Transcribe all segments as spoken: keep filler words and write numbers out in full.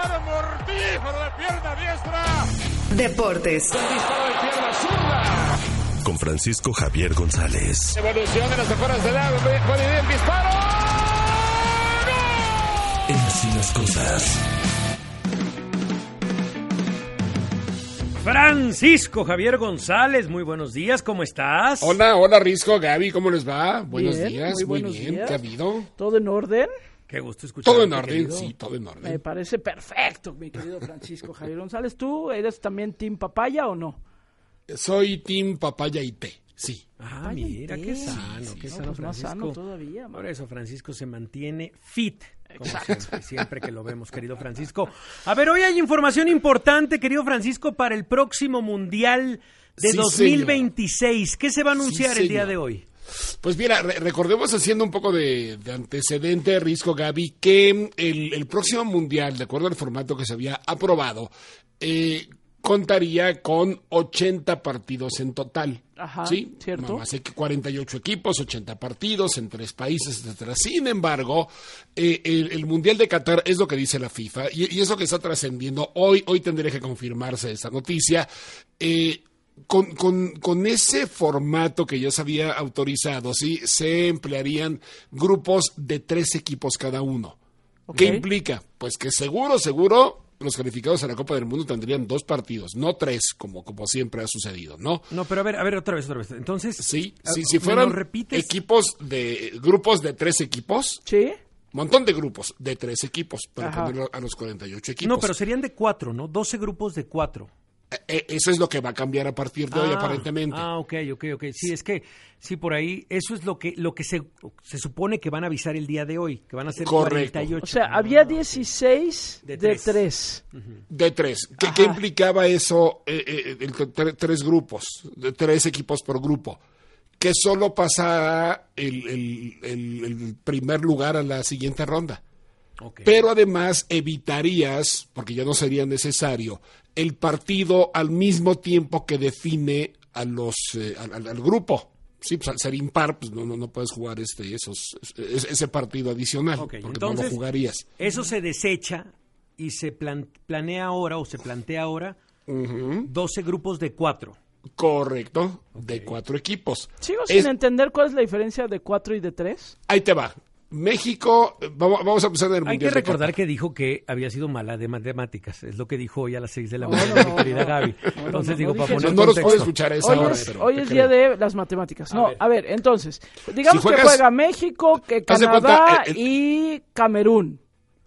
disparo mortífero de pierna diestra. Deportes. El disparo de pierna zurda. Con Francisco Javier González. Evolución de las afueras del área. Puede ir el disparo. ¡Gol! En Así las Cosas. Francisco Javier González, muy buenos días, ¿cómo estás? Hola, hola Risco, Gaby, ¿cómo les va? Buenos bien, días, muy, muy buenos bien, días. ¿qué ha habido? ¿Todo en orden? Qué gusto escuchar. Todo en orden, sí, todo en Me orden. parece perfecto, mi querido Francisco Javier González. ¿Tú eres también team papaya o no? Soy team papaya y té, sí. Ah, Papaya y mira, té. qué sano, Sí, qué no, sano pues más Francisco. sano todavía, man. Por eso Francisco se mantiene fit, como siempre, siempre que lo vemos, querido Francisco. A ver, hoy hay información importante, querido Francisco, para el próximo Mundial de Sí, dos mil señor. veintiséis. ¿Qué se va a anunciar Sí, el día señor. de hoy? Pues mira, re- recordemos haciendo un poco de, de antecedente, Risco, Gaby, que el, el próximo Mundial, de acuerdo al formato que se había aprobado, eh, contaría con ochenta partidos en total. Ajá, ¿sí? cierto. No más que cuarenta y ocho equipos, ochenta partidos en tres países, etcétera. Sin embargo, eh, el, el Mundial de Qatar es lo que dice la FIFA y, y es lo que está trascendiendo. Hoy, hoy tendría que confirmarse esa noticia. Eh, Con, con, con ese formato que ya se había autorizado, ¿sí? Se emplearían grupos de tres equipos cada uno. Ok. ¿Qué implica? Pues que seguro, seguro, los calificados a la Copa del Mundo tendrían dos partidos, no tres, como, como siempre ha sucedido, ¿no? No, pero a ver, a ver, otra vez, otra vez. Entonces, Sí, ah, sí, si ¿me fueran lo repites? equipos de, grupos de tres equipos, ¿Sí? montón de grupos de tres equipos, para Ajá. ponerlo a los cuarenta y ocho equipos. No, pero serían de cuatro, ¿no? doce grupos de cuatro. Eh, Eso es lo que va a cambiar a partir de hoy, aparentemente. Ah, ok, ok, ok. Sí, es que, sí, por ahí, eso es lo que lo que se, se supone que van a avisar el día de hoy, que van a ser Correcto. cuarenta y ocho. O sea, Ah, había ok. dieciséis De de tres. tres. De tres. ¿Qué, Ajá. qué implicaba eso? Eh, eh, el tre- tres grupos, de tres equipos por grupo. Que solo pasara el, el- el- el primer lugar a la siguiente ronda. Ok. Pero además evitarías, porque ya no sería necesario, el partido al mismo tiempo que define a los eh, al, al- al grupo. Sí, pues al ser impar, pues no, no, no puedes jugar este, esos, ese, ese partido adicional, Ok, porque entonces, no lo jugarías. Eso se desecha y se plan- planea ahora, o se plantea ahora, doce grupos de cuatro. Correcto, de cuatro equipos. Sigo Es- sin entender cuál es la diferencia de cuatro y de tres. Ahí te va. México, eh, vamos, vamos a empezar en el Hay que Mundial de recordar Qatar. que dijo que había sido mala de matemáticas. Es lo que dijo hoy a las seis de la No, mañana, no, mi querida no. Gaby. No, Entonces no, digo, no para dije poner No, no los contexto. puedes escuchar a esa Hoy hora, es, pero hoy te es creo. día de las matemáticas. No, ver. a ver, entonces, digamos Si juegas- que juega México, que Haz de Canadá cuenta, eh, el- y Camerún.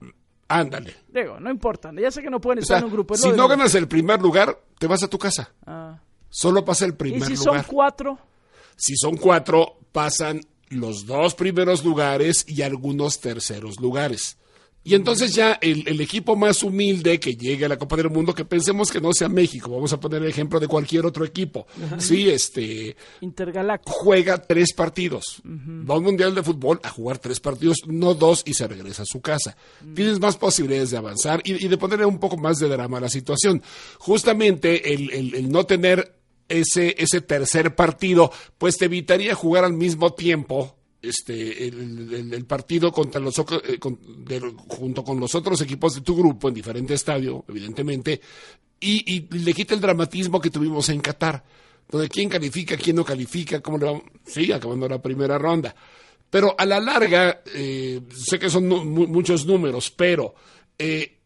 Ándale. Digo, no importa, ya sé que no pueden O estar sea, en un grupo. es si lo de no menos. ganas el primer lugar, te vas a tu casa. Ah. Solo pasa el Y primer si lugar. son cuatro, Si son cuatro, pasan los dos primeros lugares y algunos terceros lugares. Y entonces ya el, el equipo más humilde que llegue a la Copa del Mundo, que pensemos que no sea México, vamos a poner el ejemplo de cualquier otro equipo. Sí, este, intergaláctico. juega tres partidos. Va a un mundial de fútbol a jugar tres partidos, no dos, y se regresa a su casa. Tienes más posibilidades de avanzar y, y de ponerle un poco más de drama a la situación. Justamente el, el- el no tener ese, ese tercer partido, pues te evitaría jugar al mismo tiempo este el, el- el partido contra los otros, eh, con- de- junto con los otros equipos de tu grupo en diferente estadio, evidentemente, y, y le quita el dramatismo que tuvimos en Qatar, donde quién califica, quién no califica, cómo le vamos, sí, acabando la primera ronda. Pero a la larga, eh, sé que son nu- mu- muchos números, pero eh,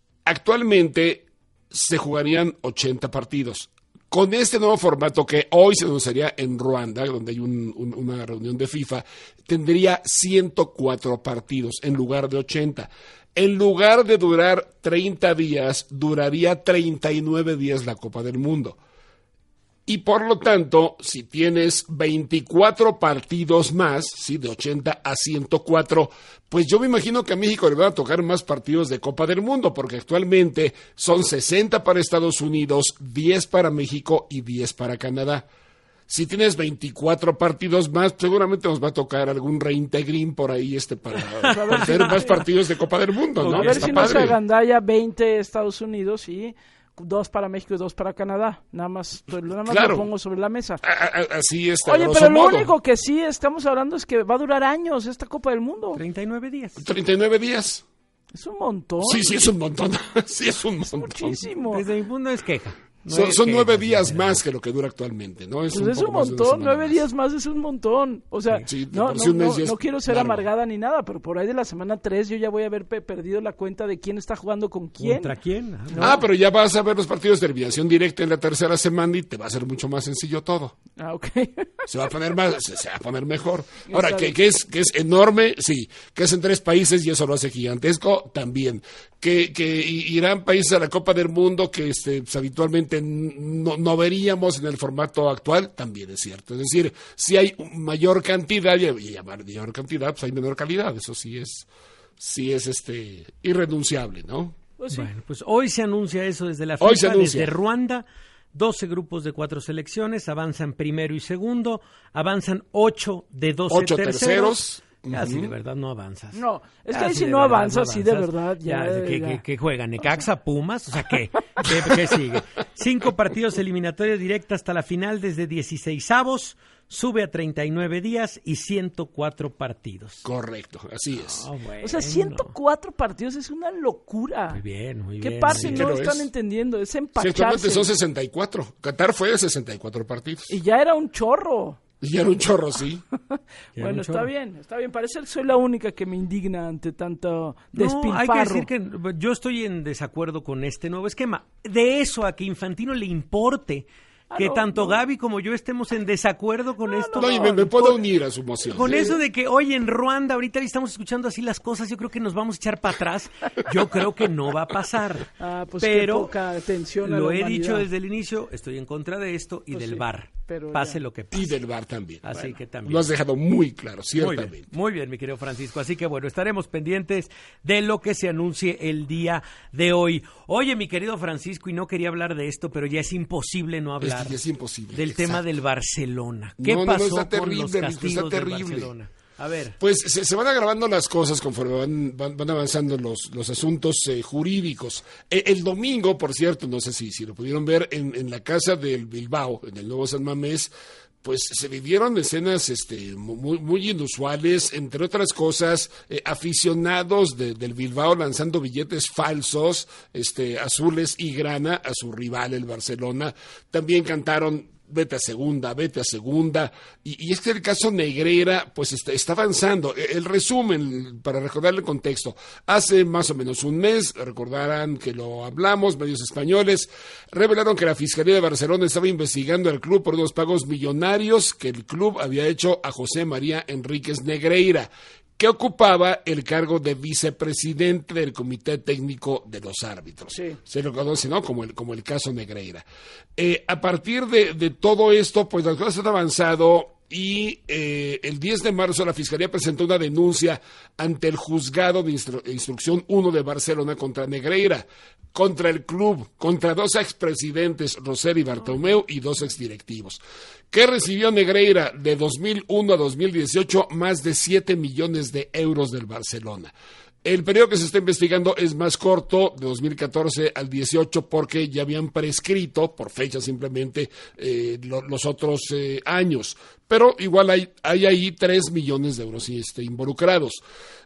actualmente se jugarían ochenta partidos. Con este nuevo formato que hoy se anunciaría en Ruanda, donde hay un- un- una reunión de FIFA, tendría ciento cuatro partidos en lugar de ochenta. En lugar de durar treinta días, duraría treinta y nueve días la Copa del Mundo. Y por lo tanto, si tienes veinticuatro partidos más, ¿sí? De ochenta a ciento cuatro, pues yo me imagino que a México le van a tocar más partidos de Copa del Mundo, porque actualmente son sesenta para Estados Unidos, diez para México y diez para Canadá. Si tienes veinticuatro partidos más, seguramente nos va a tocar algún reintegrín por ahí este para hacer más partidos de Copa del Mundo, ¿no? A ver Está si no se padre. agandalla veinte Estados Unidos y dos para México y dos para Canadá. Nada más, pues, nada más Claro. lo pongo sobre la mesa. A- a- Así está. Oye, grosso pero lo modo. único que sí estamos hablando es que va a durar años esta Copa del Mundo. treinta y nueve días. treinta y nueve días. Es un montón. Sí, sí, es un montón. Sí, es un montón. Muchísimo. Desde mi punto es queja. No Son, es son queja, nueve días sí, más que lo que dura actualmente, ¿no? Es Pues un, es poco un más de una montón, semana nueve más. días más es un montón. O sea, Sí, de no, por no, sí un mes no, ya es no quiero ser largo. amargada ni nada, pero por ahí de la semana tres yo ya voy a haber pe- perdido la cuenta de quién está jugando con quién. ¿Contra quién? Ah, Ah, pero ya vas a ver los partidos de eliminación directa en la tercera semana y te va a ser mucho más sencillo todo. Ah, ok. Se va a poner más, se, se va a poner mejor. Ahora, Está que, bien. que es que es enorme, sí. Que es en tres países y eso lo hace gigantesco, también. Que, que i- irán países a la Copa del Mundo que este, pues, habitualmente no, no veríamos en el formato actual, también es cierto. Es decir, si hay mayor cantidad y, y a mayor cantidad, pues hay menor calidad. Eso sí es, sí es este irrenunciable, ¿no? Pues sí. Bueno, pues hoy se anuncia eso desde la Hoy se FIFA, anuncia. desde Ruanda. doce grupos de cuatro selecciones, avanzan primero y segundo, avanzan ocho de doce Ocho terceros. terceros. Ya, si Ujú. de verdad no avanzas. No, es que Ya, ahí si si de no verdad avanzas, sí de avanzas, verdad, ya. ya, ¿qué, ya. qué- qué juegan? ¿Necaxa, Pumas? O sea, ¿qué? ¿Qué, qué sigue? Cinco partidos eliminatorios directos hasta la final desde dieciseisavos, sube a treinta y nueve días y ciento cuatro partidos. Correcto, así es. Ah, bueno. O sea, ciento cuatro partidos es una locura. Muy bien, muy ¿Qué bien. parte Sí no que lo están es. entendiendo? Es Sí, actualmente empacharse. son sesenta y cuatro. Qatar fue de sesenta y cuatro partidos. Y ya era un chorro. Y era un chorro, sí. Ya Bueno, mucho. está bien, está bien. Parece que soy la única que me indigna ante tanto No, despilfarro. hay que decir que yo estoy en desacuerdo con este nuevo esquema. De eso a que Infantino le importe Ah, que no, tanto no. Gaby como yo estemos en desacuerdo con esto. No, y me, me puedo unir a su moción. Con Sí. eso de que, oye, en Ruanda ahorita estamos escuchando así las cosas, yo creo que nos vamos a echar para atrás. Yo creo que no va a pasar. Ah, pues pero qué poca atención a lo la he humanidad. dicho desde el inicio, estoy en contra de esto y Pues del sí, V A R. pero Pase ya. lo que Y pase. del V A R también. Así Bueno, que también. Lo has dejado muy claro, Muy ciertamente. bien, muy bien, mi querido Francisco. Así que bueno, estaremos pendientes de lo que se anuncie el día de hoy. Oye, mi querido Francisco, y no quería hablar de esto, pero ya es imposible no hablar Es que ya es imposible. del exacto. tema del Barcelona. ¿Qué No, no, no, pasó está con terrible, los Víctor, castigos está del terrible. Barcelona? A ver. Pues se, se van agravando las cosas conforme van, van, van avanzando los, los asuntos eh, jurídicos. E- el domingo, por cierto, no sé si, si lo pudieron ver, en, en la casa del Bilbao, en el Nuevo San Mamés, pues se vivieron escenas este, muy, muy inusuales, entre otras cosas, eh, aficionados de- del Bilbao lanzando billetes falsos, este, azules y grana a su rival, el Barcelona. También cantaron vete a segunda, vete a segunda. Y, y es que el caso Negreira, pues está, está avanzando. E- El resumen, para recordarle el contexto, hace más o menos un mes, recordarán que lo hablamos, medios españoles, revelaron que la Fiscalía de Barcelona estaba investigando al club por unos pagos millonarios que el club había hecho a José María Enríquez Negreira, que ocupaba el cargo de vicepresidente del Comité Técnico de los Árbitros. Sí. Se lo conoce, ¿no? Como el, como el caso Negreira. Eh, a partir de, de todo esto, pues las cosas han avanzado y eh, el diez de marzo la Fiscalía presentó una denuncia ante el Juzgado de Instru- Instrucción uno de Barcelona contra Negreira, contra el club, contra dos expresidentes, Roser y Bartomeu, y dos exdirectivos. ¿Qué recibió Negreira de dos mil uno a dos mil dieciocho? Más de siete millones de euros del Barcelona. El periodo que se está investigando es más corto, de dos mil catorce al dieciocho, porque ya habían prescrito, por fecha simplemente, eh, lo- los otros eh, años. Pero igual hay, hay ahí tres millones de euros este, involucrados.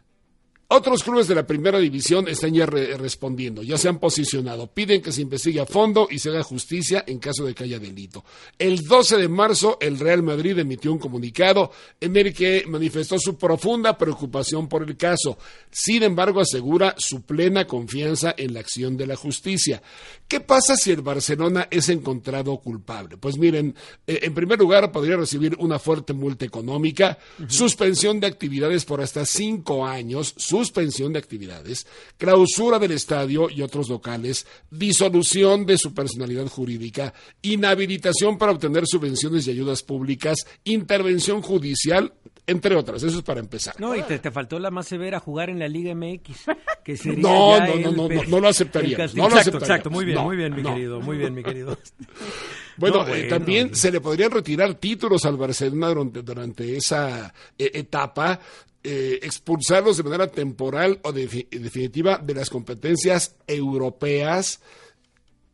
Otros clubes de la primera división están ya re- respondiendo, ya se han posicionado, piden que se investigue a fondo y se haga justicia en caso de que haya delito. El doce de marzo, el Real Madrid emitió un comunicado en el que manifestó su profunda preocupación por el caso. Sin embargo, asegura su plena confianza en la acción de la justicia. ¿Qué pasa si el Barcelona es encontrado culpable? Pues miren, eh, en primer lugar, podría recibir una fuerte multa económica, suspensión de actividades por hasta cinco años, suspensión de actividades, clausura del estadio y otros locales, disolución de su personalidad jurídica, inhabilitación para obtener subvenciones y ayudas públicas, intervención judicial, entre otras. Eso es para empezar. No, y te, te faltó la más severa, jugar en la Liga M X. Que sería No, ya no, el no, no, pe- no, no lo aceptaríamos, el castigo. no lo exacto, aceptaríamos. exacto, muy bien, No, muy bien, mi no. querido, muy bien, mi querido. Bueno, No, eh, bueno, también no. se le podrían retirar títulos al Barcelona durante, durante esa eh, etapa, eh, expulsarlos de manera temporal o de- definitiva de las competencias europeas.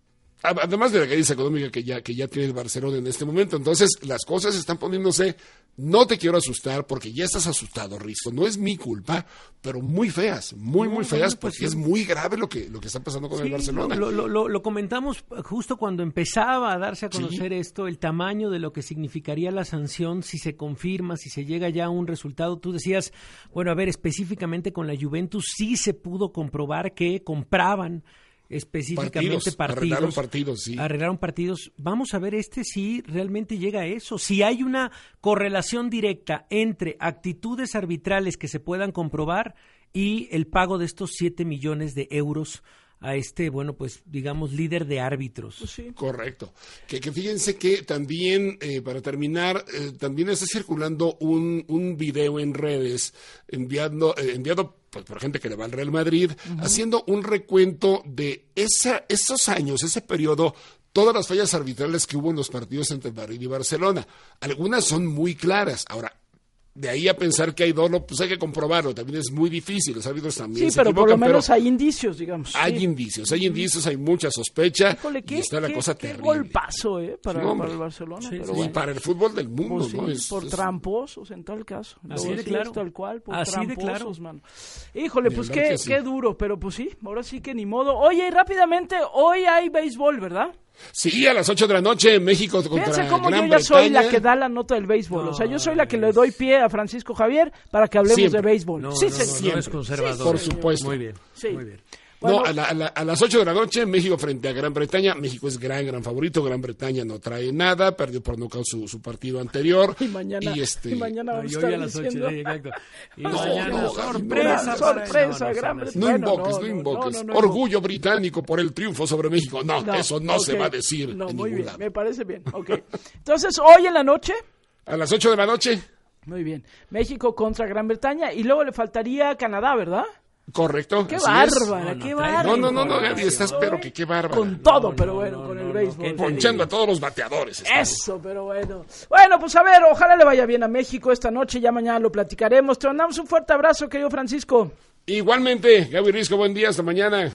Además de la crisis económica que ya, que ya tiene el Barcelona en este momento. Entonces, las cosas están poniéndose, no te quiero asustar porque ya estás asustado, Risto. No es mi culpa, pero muy feas, muy, muy feas, porque es muy grave lo que, lo que está pasando con Sí, el Barcelona. Lo, lo, lo, lo comentamos justo cuando empezaba a darse a conocer Sí. esto, el tamaño de lo que significaría la sanción si se confirma, si se llega ya a un resultado. Tú decías, bueno, a ver, específicamente con la Juventus sí se pudo comprobar que compraban específicamente Partidos, partidos. arreglaron partidos, sí. Arreglaron partidos. Vamos a ver este si realmente llega a eso. Si hay una correlación directa entre actitudes arbitrales que se puedan comprobar y el pago de estos siete millones de euros a este, bueno, pues digamos, líder de árbitros. Pues sí. Correcto. Que, que fíjense que también, eh, para terminar, eh, también está circulando un, un video en redes enviando, eh, enviado pues, por gente que le va al Real Madrid, uh-huh. haciendo un recuento de esa, esos años, ese periodo, todas las fallas arbitrales que hubo en los partidos entre Madrid y Barcelona. Algunas son muy claras. Ahora, de ahí a pensar que hay dolo, pues hay que comprobarlo, también es muy difícil, los árbitros también Sí, se pero equivocan, por lo menos pero hay indicios, digamos. hay sí. indicios, hay indicios, hay mucha sospecha, Híjole, y qué, está la qué- cosa qué terrible. golpazo, ¿eh? Para, Sí, hombre. para el Barcelona. Sí, pero sí, Y bueno. para el fútbol del mundo, Pues sí, ¿no? Es- por es- tramposos en tal caso. Así Lo de decías claro. Tal cual, por Así de tramposos, claro. mano. Híjole, De pues verdad qué, que sí. qué duro, pero pues sí, ahora sí que ni modo. Oye, y rápidamente, hoy hay béisbol, ¿verdad? Sí, a las ocho de la noche en México contra Fíjense cómo Gran yo ya soy Bretaña. la que da la nota del béisbol. O sea, yo soy la que le No, doy pie a Francisco Javier para que hablemos Siempre. de béisbol. No, sí, no, se- no, no siempre. es conservador. Sí, por supuesto. Muy bien, Sí. muy bien. Bueno, No, a, la- a la- a las ocho de la noche, México frente a Gran Bretaña. México es gran, gran favorito. Gran Bretaña no trae nada. Perdió por nocaut su, su partido anterior. y mañana, Y este, y mañana No, vamos y a hoy estar a las ocho, diciendo... sí, exacto. Y No, mañana, no, sorpresa. Una para- sorpresa, no, no, gran no, no, No Bueno, invoques, no, no, no, invoques. no, no, no. Orgullo británico por el triunfo sobre México. No, No, eso no se ok. va a decir No, en muy ningún bien, lado. me parece bien. Ok. Entonces, hoy en la noche, A las ocho de la noche, muy bien, México contra Gran Bretaña y luego le faltaría Canadá, ¿verdad? correcto. ¡Qué así bárbara, No, no, qué trae- bárbara! No, no, no, no, Gaby, información. estás pero que qué bárbaro. Con todo, No, pero no, bueno, no, con no, el no, béisbol. ¿qué te Ponchando a todos los bateadores. estamos. Eso, pero bueno. Bueno, pues a ver, ojalá le vaya bien a México esta noche, ya mañana lo platicaremos. Te mandamos un fuerte abrazo, querido Francisco. Igualmente, Gaby Risco, buen día, hasta mañana.